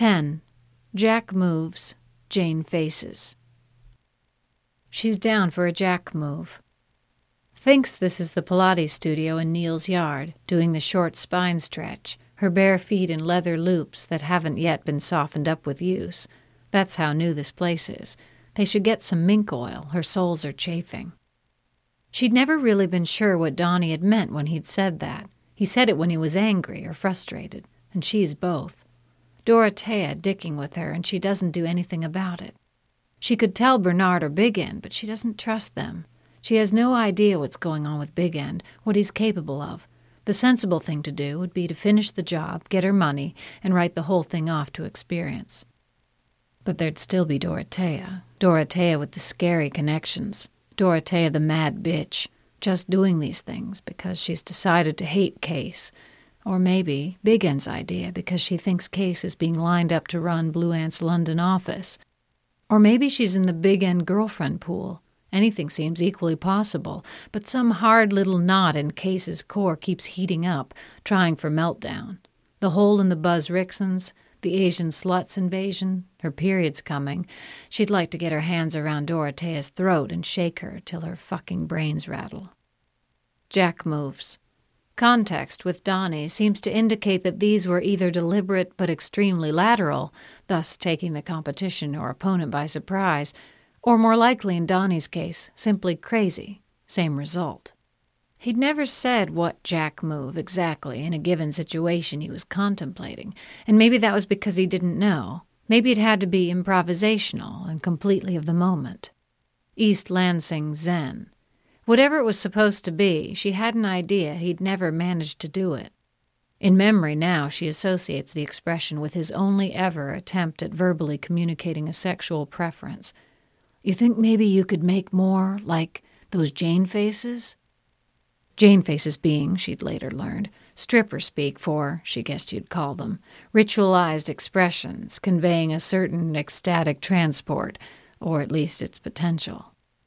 10. Jack moves, Jane faces. She's down for a Jack move. Thinks this is the Pilates studio in Neil's yard, doing the short spine stretch, her bare feet in leather loops that haven't yet been softened up with use. That's how new this place is. They should get some mink oil. Her soles are chafing. She'd never really been sure what Donnie had meant when he'd said that. He said it when he was angry or frustrated, and she's both. Dorothea dicking with her, and she doesn't do anything about it. She could tell Bernard or Big End, but she doesn't trust them. She has no idea what's going on with Big End, what he's capable of. The sensible thing to do would be to finish the job, get her money, and write the whole thing off to experience. But there'd still be Dorothea. Dorothea with the scary connections. Dorothea the mad bitch, just doing these things because she's decided to hate Case. Or maybe Big End's idea because she thinks Case is being lined up to run Blue Ant's London office. Or maybe she's in the Big End girlfriend pool. Anything seems equally possible, but some hard little knot in Case's core keeps heating up, trying for meltdown. The hole in the Buzz Ricksons, the Asian sluts invasion, her period's coming. She'd like to get her hands around Dorothea's throat and shake her till her fucking brains rattle. Jack moves. Context with Donnie seems to indicate that these were either deliberate but extremely lateral, thus taking the competition or opponent by surprise, or more likely in Donnie's case, simply crazy. Same result. He'd never said what Jack move exactly in a given situation he was contemplating, and maybe that was because he didn't know. Maybe it had to be improvisational and completely of the moment. East Lansing Zen. Whatever it was supposed to be, she had an idea he'd never managed to do it. In memory now, she associates the expression with his only ever attempt at verbally communicating a sexual preference. You think maybe you could make more like those Jane faces? Jane faces being, she'd later learned, stripper speak for, she guessed you'd call them, ritualized expressions conveying a certain ecstatic transport, or at least its potential.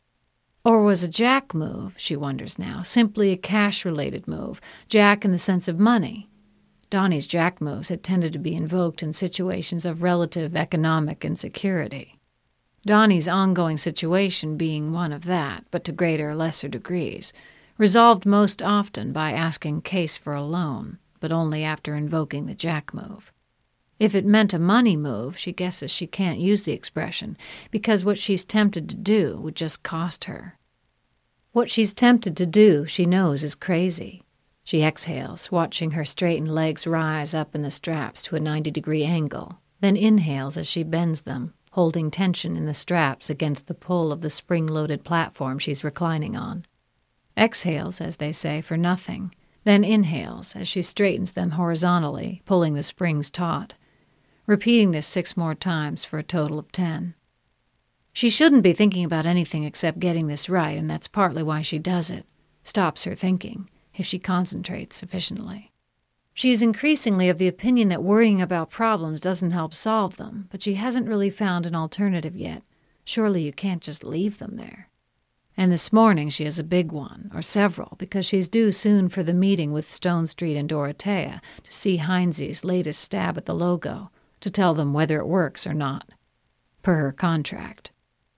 Or was a Jack move, she wonders now, simply a cash-related move, Jack in the sense of money? Donnie's Jack moves had tended to be invoked in situations of relative economic insecurity. Donnie's ongoing situation being one of that, but to greater or lesser degrees, resolved most often by asking Case for a loan, but only after invoking the Jack move. If it meant a money move, she guesses she can't use the expression, because what she's tempted to do would just cost her. What she's tempted to do, she knows, is crazy. She exhales, watching her straightened legs rise up in the straps to a 90-degree angle, then inhales as she bends them, holding tension in the straps against the pull of the spring-loaded platform she's reclining on. Exhales, as they say, for nothing, then inhales as she straightens them horizontally, pulling the springs taut. Repeating this 6 more times for a total of 10. She shouldn't be thinking about anything except getting this right, and that's partly why she does it. Stops her thinking, if she concentrates sufficiently. She is increasingly of the opinion that worrying about problems doesn't help solve them, but she hasn't really found an alternative yet. Surely you can't just leave them there. And this morning she has a big one, or several, because she's due soon for the meeting with Stone Street and Dorothea to see Heinze's latest stab at the logo, to tell them whether it works or not, per her contract.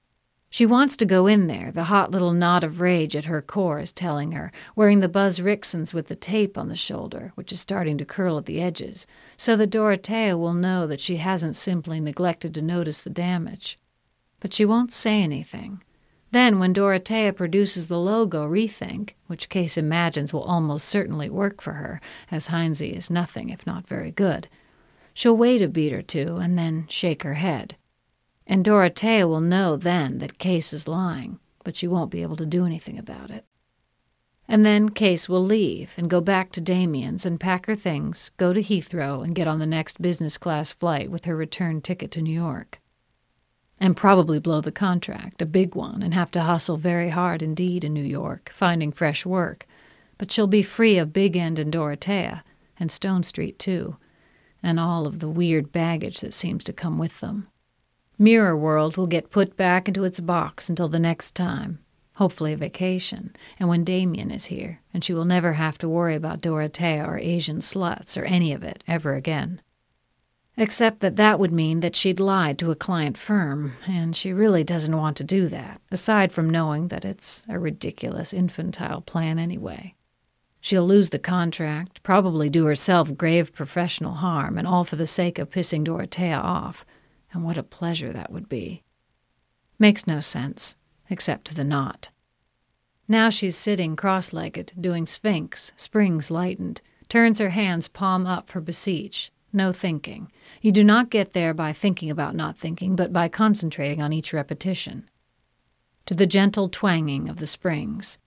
She wants to go in there, the hot little knot of rage at her core is telling her, wearing the Buzz Ricksons with the tape on the shoulder, which is starting to curl at the edges, so that Dorothea will know that she hasn't simply neglected to notice the damage. But she won't say anything. Then, when Dorothea produces the logo rethink, which Case imagines will almost certainly work for her, as Heinze is nothing if not very good, she'll wait a beat or two and then shake her head. And Dorothea will know then that Case is lying, but she won't be able to do anything about it. And then Case will leave and go back to Damien's and pack her things, go to Heathrow and get on the next business-class flight with her return ticket to New York. And probably blow the contract, a big one, and have to hustle very hard indeed in New York, finding fresh work. But she'll be free of Big End and Dorothea, and Stone Street too, and all of the weird baggage that seems to come with them. Mirror World will get put back into its box until the next time, hopefully a vacation, and when Damien is here, and she will never have to worry about Dorothea or Asian sluts or any of it ever again. Except that would mean that she'd lied to a client firm, and she really doesn't want to do that, aside from knowing that it's a ridiculous, infantile plan anyway. She'll lose the contract, probably do herself grave professional harm, and all for the sake of pissing Dorothea off. And what a pleasure that would be. Makes no sense, except to the knot. Now she's sitting cross-legged, doing Sphinx, springs lightened, turns her hands palm up for beseech. No thinking. You do not get there by thinking about not thinking, but by concentrating on each repetition. To the gentle twanging of the springs.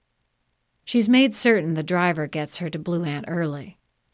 She's made certain the driver gets her to Blue Ant early.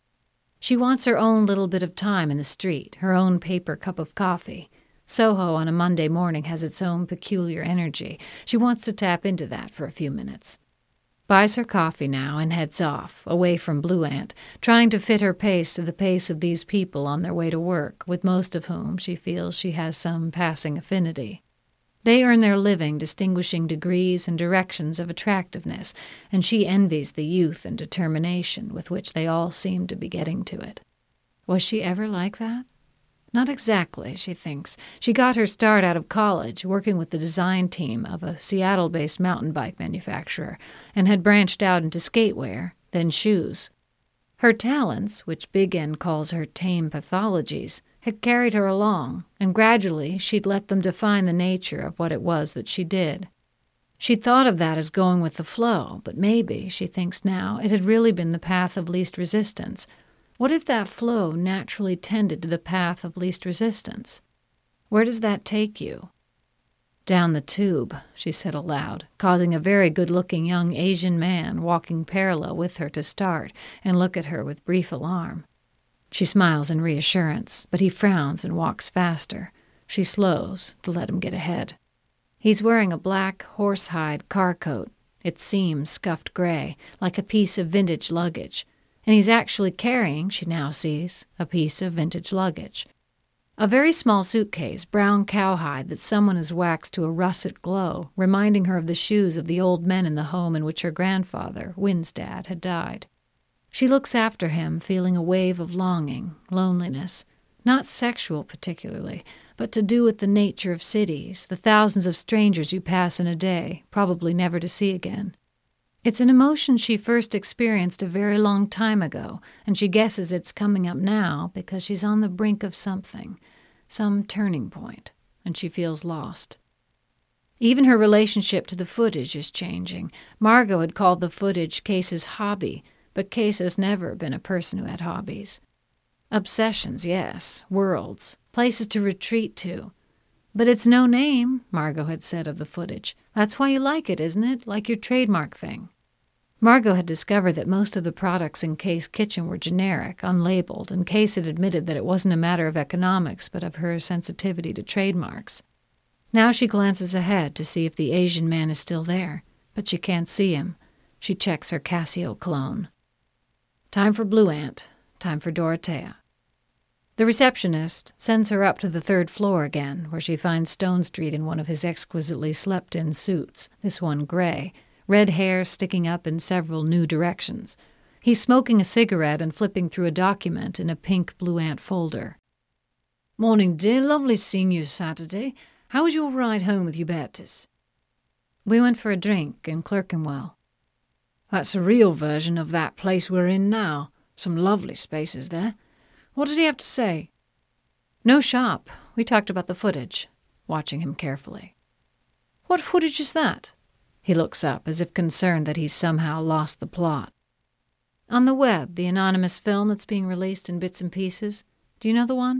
She wants her own little bit of time in the street, her own paper cup of coffee. Soho on a Monday morning has its own peculiar energy. She wants to tap into that for a few minutes. Buys her coffee now and heads off, away from Blue Ant, trying to fit her pace to the pace of these people on their way to work, with most of whom she feels she has some passing affinity. They earn their living distinguishing degrees and directions of attractiveness, and she envies the youth and determination with which they all seem to be getting to it. Was she ever like that? Not exactly, she thinks. She got her start out of college, working with the design team of a Seattle-based mountain bike manufacturer, and had branched out into skatewear, then shoes. Her talents, which Big N calls her tame pathologies, had carried her along, and gradually she'd let them define the nature of what it was that she did. She'd thought of that as going with the flow, but maybe, she thinks now, it had really been the path of least resistance. What if that flow naturally tended to the path of least resistance? Where does that take you? Down the tube, she said aloud, causing a very good-looking young Asian man walking parallel with her to start and look at her with brief alarm. She smiles in reassurance, but he frowns and walks faster. She slows to let him get ahead. He's wearing a black horsehide car coat, its seams scuffed gray, like a piece of vintage luggage. And he's actually carrying, she now sees, a piece of vintage luggage. A very small suitcase, brown cowhide that someone has waxed to a russet glow, reminding her of the shoes of the old men in the home in which her grandfather, Wynn's dad, had died. She looks after him, feeling a wave of longing, loneliness, not sexual particularly, but to do with the nature of cities, the thousands of strangers you pass in a day, probably never to see again. It's an emotion she first experienced a very long time ago, and she guesses it's coming up now because she's on the brink of something, some turning point, and she feels lost. Even her relationship to the footage is changing. Margot had called the footage Case's hobby, but Case has never been a person who had hobbies. Obsessions, yes, worlds, places to retreat to. But it's no name, Margot had said of the footage. That's why you like it, isn't it? Like your trademark thing. Margot had discovered that most of the products in Case's kitchen were generic, unlabeled, and Case had admitted that it wasn't a matter of economics, but of her sensitivity to trademarks. Now she glances ahead to see if the Asian man is still there, but she can't see him. She checks her Casio cologne. Time for Blue Ant. Time for Dorothea. The receptionist sends her up to the third floor again, where she finds Stonestreet in one of his exquisitely slept-in suits, this one gray, red hair sticking up in several new directions. He's smoking a cigarette and flipping through a document in a pink Blue Ant folder. "Morning, dear. Lovely seeing you Saturday. How was your ride home with Hubertus?" "We went for a drink in Clerkenwell." "That's a real version of that place we're in now. Some lovely spaces there. What did he have to say?" "No shop. We talked about the footage," watching him carefully. "What footage is that?" He looks up, as if concerned that he's somehow lost the plot. "On the web, the anonymous film that's being released in bits and pieces. Do you know the one?"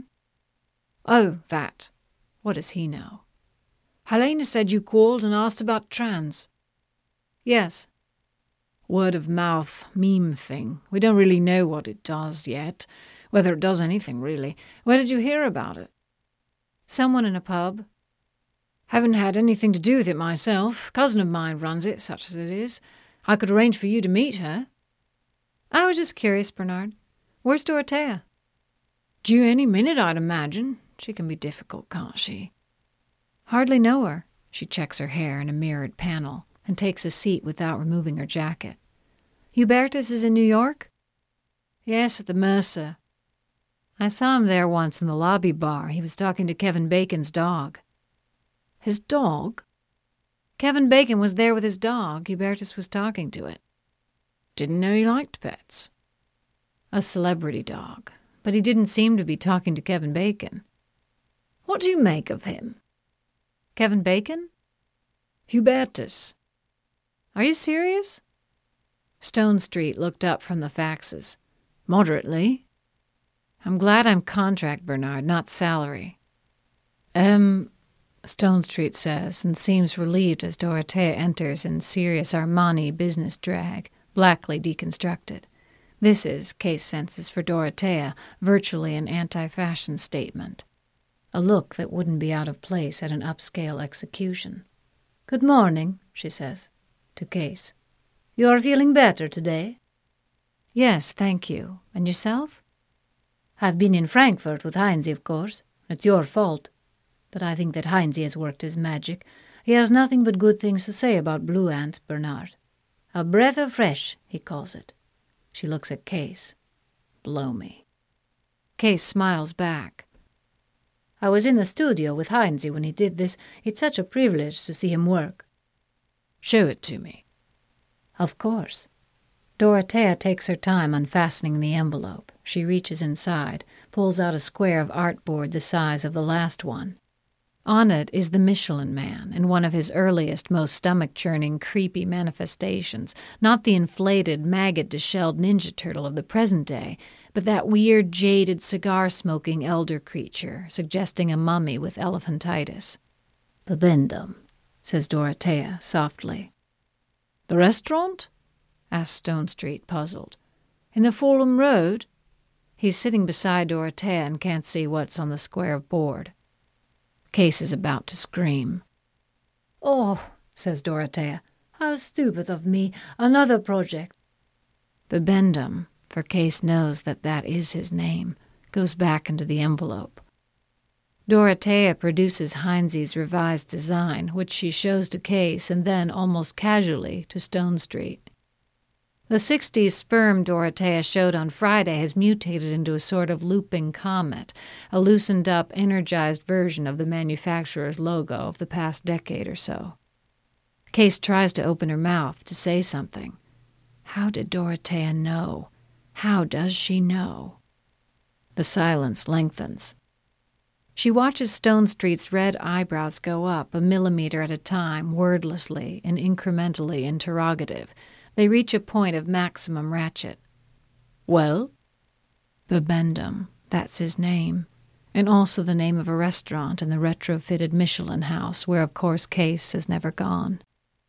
"Oh, that. What does he know?" "Helena said you called and asked about trans." "Yes." "Word of mouth meme thing. We don't really know what it does yet. Whether it does anything, really. Where did you hear about it?" "Someone in a pub." "Haven't had anything to do with it myself. Cousin of mine runs it, such as it is. I could arrange for you to meet her." "I was just curious, Bernard. Where's Dorothea?" "Due any minute, I'd imagine. She can be difficult, can't she?" "Hardly know her." She checks her hair in a mirrored panel and takes a seat without removing her jacket. "Hubertus is in New York?" "Yes, at the Mercer." I saw him there once in the lobby bar. He was talking to Kevin Bacon's dog." "His dog?" "Kevin Bacon was there with his dog. Hubertus was talking to it." "Didn't know he liked pets." "A celebrity dog. But he didn't seem to be talking to Kevin Bacon." "What do you make of him?" "Kevin Bacon?" "Hubertus." "Are you serious?" Stone Street looked up from the faxes. "Moderately." "I'm glad I'm contract, Bernard, not salary." Stone Street says, and seems relieved as Dorothea enters in serious Armani business drag, blackly deconstructed. This is, Case senses for Dorothea, virtually an anti-fashion statement. A look that wouldn't be out of place at an upscale execution. "Good morning," she says, to Case. "You're feeling better today?" "Yes, thank you. And yourself?" "I've been in Frankfurt with Heinze, of course. It's your fault. But I think that Heinze has worked his magic. He has nothing but good things to say about Blue Ant, Bernard. A breath of fresh, he calls it." She looks at Case. "Blow me." Case smiles back. "I was in the studio with Heinze when he did this. It's such a privilege to see him work." "Show it to me." "Of course." Dorothea takes her time unfastening the envelope. She reaches inside, pulls out a square of artboard the size of the last one. On it is the Michelin Man in one of his earliest, most stomach-churning, creepy manifestations, not the inflated, maggot-dishelled Ninja Turtle of the present day, but that weird, jaded, cigar-smoking elder creature, suggesting a mummy with elephantitis. "Bibendum," says Dorothea softly. "The restaurant?" asked Stone Street, puzzled. "In the Fulham Road?" He's sitting beside Dorothea and can't see what's on the square of board. Case is about to scream. "Oh," says Dorothea, "how stupid of me. Another project." Bibendum, for Case knows that that is his name, goes back into the envelope. Dorothea produces Heinze's revised design, which she shows to Case and then, almost casually, to Stone Street. The 60s sperm Dorothea showed on Friday has mutated into a sort of looping comet, a loosened up, energized version of the manufacturer's logo of the past decade or so. Case tries to open her mouth to say something. How did Dorothea know? How does she know? The silence lengthens. She watches Stone Street's red eyebrows go up, a millimeter at a time, wordlessly and incrementally interrogative. They reach a point of maximum ratchet. "Well?" Bibendum, that's his name. And also the name of a restaurant in the retrofitted Michelin house, where of course Case has never gone.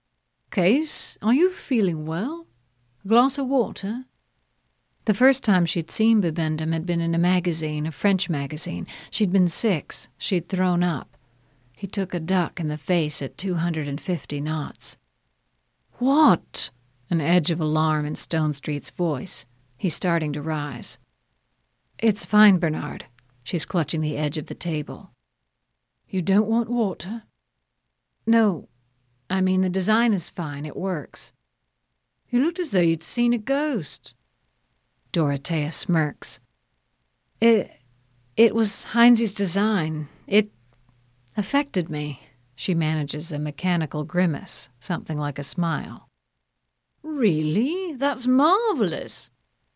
"Case, are you feeling well? A glass of water?" The first time she'd seen Bibendum had been in a magazine, a French magazine. She'd been 6. She'd thrown up. He took a duck in the face at 250 knots. "What?" An edge of alarm in Stone Street's voice. He's starting to rise. "It's fine, Bernard." She's clutching the edge of the table. "You don't want water?" "No. I mean, the design is fine. It works." "You looked as though you'd seen a ghost." Dorothea smirks. It was Heinze's design. It affected me." She manages a mechanical grimace, something like a smile. "Really? That's marvelous."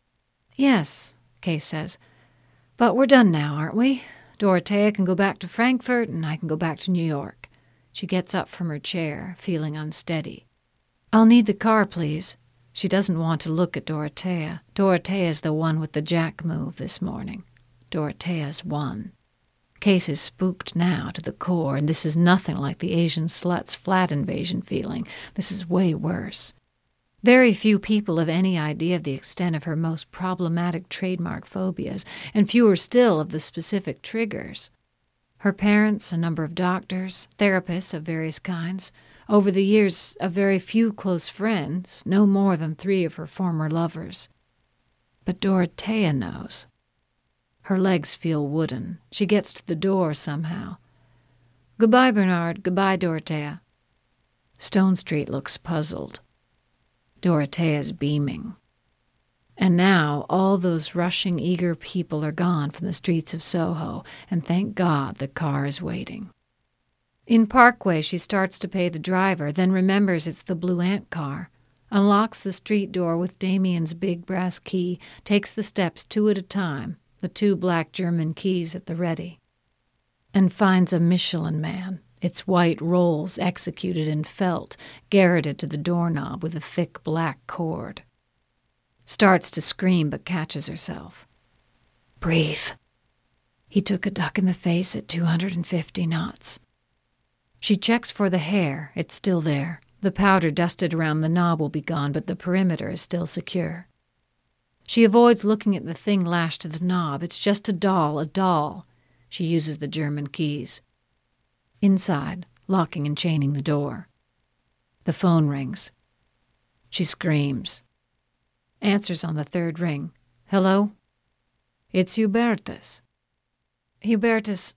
"Yes," Case says. "But we're done now, aren't we? Dorothea can go back to Frankfurt, and I can go back to New York." She gets up from her chair, feeling unsteady. "I'll need the car, please." She doesn't want to look at Dorothea. Dorothea's the one with the jack move this morning. Dorothea's won. Case is spooked now to the core, and this is nothing like the Asian slut's flat invasion feeling. This is way worse. Very few people have any idea of the extent of her most problematic trademark phobias, and fewer still of the specific triggers. Her parents, a number of doctors, therapists of various kinds, over the years a very few close friends, no more than 3 of her former lovers. But Dorothea knows. Her legs feel wooden. She gets to the door somehow. "Goodbye, Bernard. Goodbye, Dorothea." Stone Street looks puzzled. Dorothea's beaming. And now all those rushing, eager people are gone from the streets of Soho, and thank God the car is waiting. In Parkway, she starts to pay the driver, then remembers it's the Blue Ant car, unlocks the street door with Damien's big brass key, takes the steps 2 at a time, the 2 black German keys at the ready, and finds a Michelin Man, its white rolls executed in felt, garroted to the doorknob with a thick black cord. Starts to scream but catches herself. Breathe. He took a duck in the face at 250 knots. She checks for the hair. It's still there. The powder dusted around the knob will be gone, but the perimeter is still secure. She avoids looking at the thing lashed to the knob. It's just a doll. She uses the German keys. Inside, locking and chaining the door. The phone rings. She screams. Answers on the 3rd ring. Hello? It's Hubertus. Hubertus.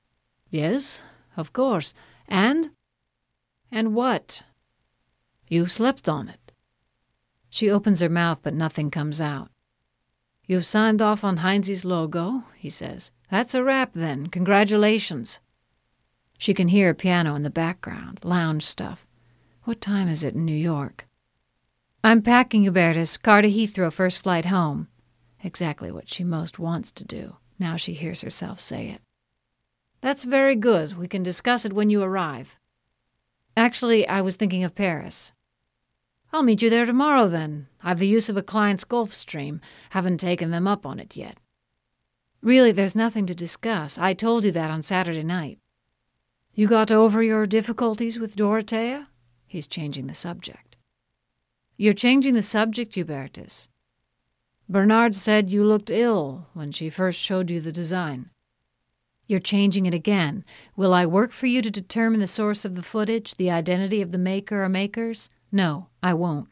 Yes, of course. And? And what? You've slept on it. She opens her mouth, but nothing comes out. You've signed off on Heinz's logo, he says. That's a wrap, then. Congratulations. She can hear a piano in the background, lounge stuff. What time is it in New York? I'm packing, Hubertus. Car to Heathrow, first flight home. Exactly what she most wants to do. Now she hears herself say it. That's very good. We can discuss it when you arrive. Actually, I was thinking of Paris. I'll meet you there tomorrow, then. I've the use of a client's Gulfstream. Haven't taken them up on it yet. Really, there's nothing to discuss. I told you that on Saturday night. You got over your difficulties with Dorothea? He's changing the subject. You're changing the subject, Hubertus. Bernard said you looked ill when she first showed you the design. You're changing it again. Will I work for you to determine the source of the footage, the identity of the maker or makers? No, I won't.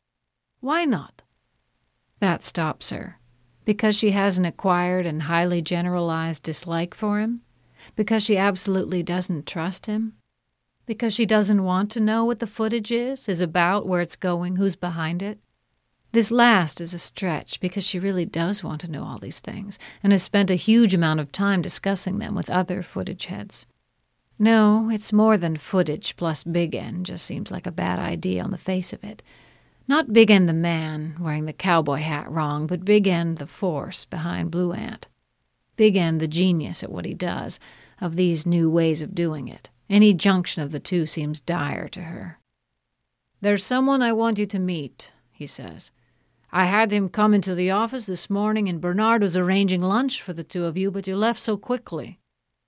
Why not? That stops her. Because she has an acquired and highly generalized dislike for him? Because she absolutely doesn't trust him? Because she doesn't want to know what the footage is about, where it's going, who's behind it? This last is a stretch, because she really does want to know all these things, and has spent a huge amount of time discussing them with other footage heads. No, it's more than footage plus Big N just seems like a bad idea on the face of it. Not Big N the man, wearing the cowboy hat wrong, but Big N the force behind Blue Ant. Big N the genius at what he does, of these new ways of doing it. Any junction of the two seems dire to her. There's someone I want you to meet, he says. I had him come into the office this morning, and Bernard was arranging lunch for the 2 of you, but you left so quickly.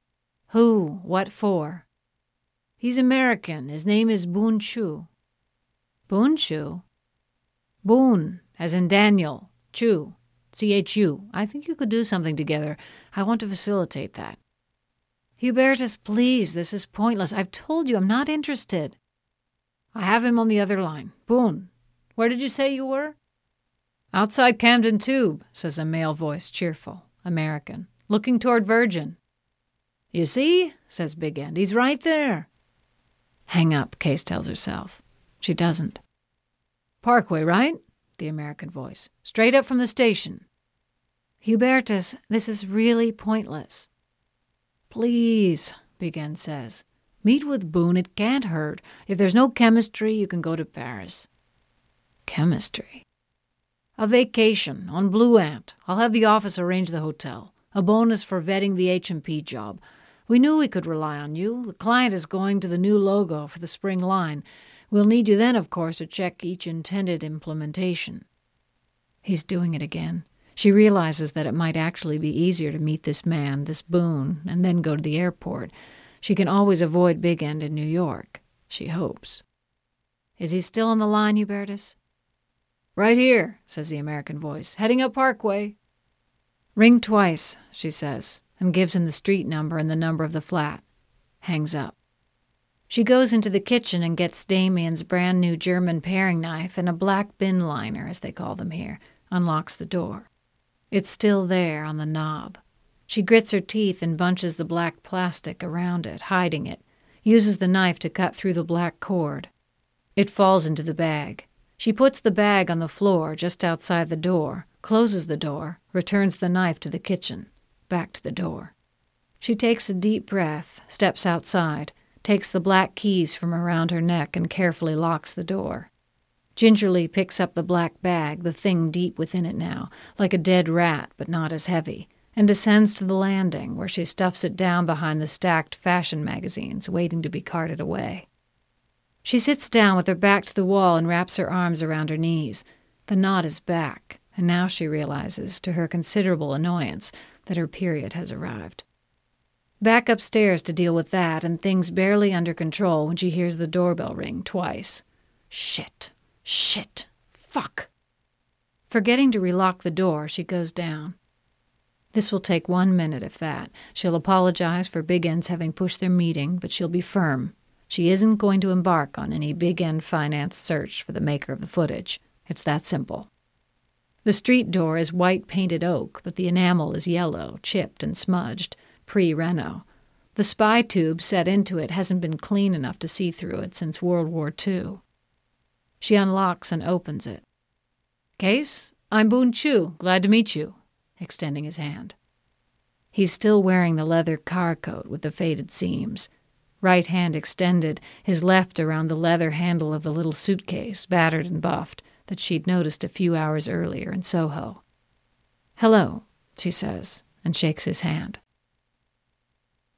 Who? What for? He's American. His name is Boone Chu. Boone Chu? Boone, as in Daniel. Chu. C-H-U. I think you could do something together. I want to facilitate that. Hubertus, please, this is pointless. I've told you I'm not interested. I have him on the other line. Boone, where did you say you were? Outside Camden Tube, says a male voice, cheerful, American, looking toward Virgin. You see, says Big End, he's right there. Hang up, Case tells herself. She doesn't. Parkway, right? The American voice. Straight up from the station. Hubertus, this is really pointless. Please, Big End says. Meet with Boone, it can't hurt. If there's no chemistry, you can go to Paris. Chemistry? A vacation on Blue Ant. I'll have the office arrange the hotel. A bonus for vetting the H&P job. We knew we could rely on you. The client is going to the new logo for the spring line. We'll need you then, of course, to check each intended implementation. He's doing it again. She realizes that it might actually be easier to meet this man, this Boone, and then go to the airport. She can always avoid Big End in New York. She hopes. Is he still on the line, Hubertus? Right here, says the American voice. Heading up Parkway. Ring twice, she says, and gives him the street number and the number of the flat. Hangs up. She goes into the kitchen and gets Damien's brand new German paring knife and a black bin liner, as they call them here, unlocks the door. It's still there on the knob. She grits her teeth and bunches the black plastic around it, hiding it, uses the knife to cut through the black cord. It falls into the bag. She puts the bag on the floor just outside the door, closes the door, returns the knife to the kitchen, back to the door. She takes a deep breath, steps outside, takes the black keys from around her neck and carefully locks the door. Gingerly picks up the black bag, the thing deep within it now, like a dead rat but not as heavy, and descends to the landing, where she stuffs it down behind the stacked fashion magazines, waiting to be carted away. She sits down with her back to the wall and wraps her arms around her knees. The knot is back, and now she realizes, to her considerable annoyance, that her period has arrived. Back upstairs to deal with that, and things barely under control when she hears the doorbell ring twice. Shit. Fuck. Forgetting to relock the door, she goes down. This will take 1 minute, if that. She'll apologize for Big N's having pushed their meeting, but she'll be firm. She isn't going to embark on any Big N finance search for the maker of the footage. It's that simple. The street door is white painted oak, but the enamel is yellow, chipped and smudged, pre-reno. The spy tube set into it hasn't been clean enough to see through it since World War II. She unlocks and opens it. "Case, I'm Boon Chu. Glad to meet you," extending his hand. He's still wearing the leather car coat with the faded seams. Right hand extended, his left around the leather handle of the little suitcase, battered and buffed, that she'd noticed a few hours earlier in Soho. "Hello," she says, and shakes his hand.